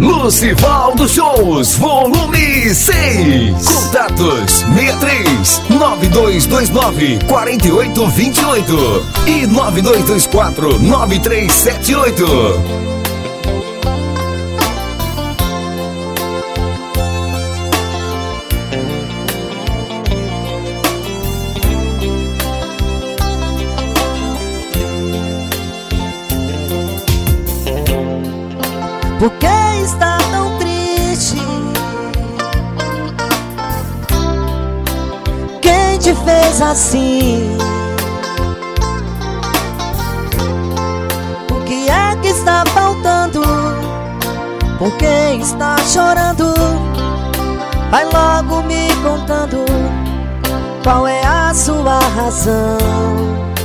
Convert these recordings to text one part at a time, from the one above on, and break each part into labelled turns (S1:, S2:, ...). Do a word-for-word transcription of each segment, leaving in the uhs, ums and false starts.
S1: Lucival dos Shows, volume seis. Contatos seis três nove dois dois nove quatro oito dois oito e nove dois dois quatro nove três sete oito.
S2: Por que está tão triste? Quem te fez assim? O que é que está faltando? Por que está chorando? Vai logo me contando qual é a sua razão.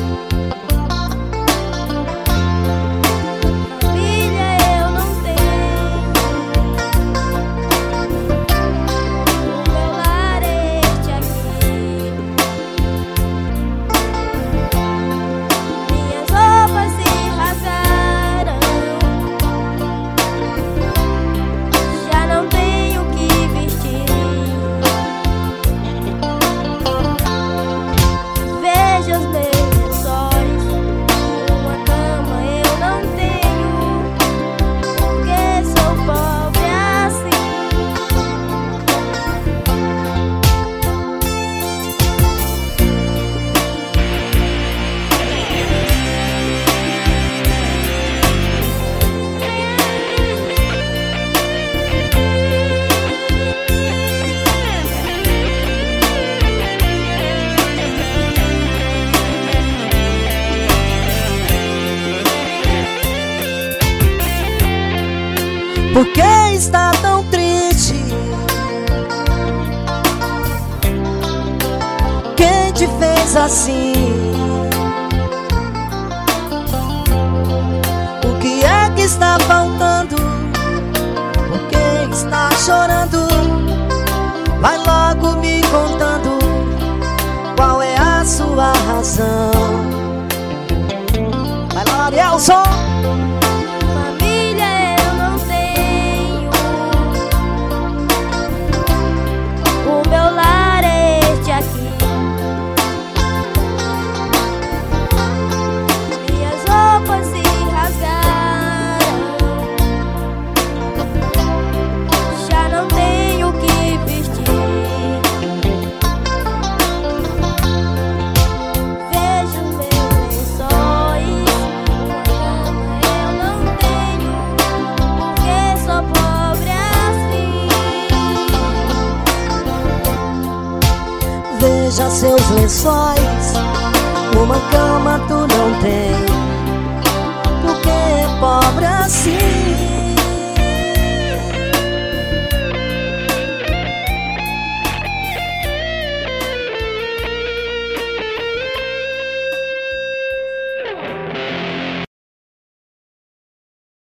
S2: Por que está tão triste? Quem te fez assim? O que é que está faltando? Por que está chorando? Vai logo me contando qual é a sua razão. Vai lá, Arielson! Veja seus lençóis, uma cama tu não tem. Por que é pobre assim?